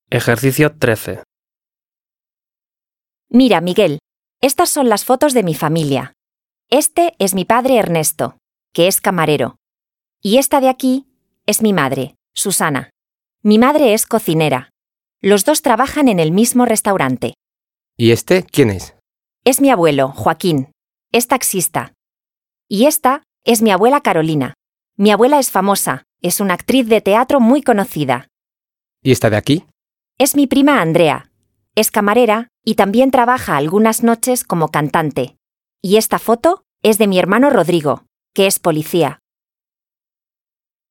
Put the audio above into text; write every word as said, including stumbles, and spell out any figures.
Ejercicio trece. Mira, Miguel, estas son las fotos de mi familia. Este es mi padre Ernesto, que es camarero. Y esta de aquí es mi madre, Susana. Mi madre es cocinera. Los dos trabajan en el mismo restaurante. ¿Y este quién es? Es mi abuelo, Joaquín. Es taxista. Y esta es mi abuela Carolina. Mi abuela es famosa, es una actriz de teatro muy conocida. ¿Y esta de aquí? Es mi prima Andrea. Es camarera y también trabaja algunas noches como cantante. Y esta foto es de mi hermano Rodrigo, que es policía.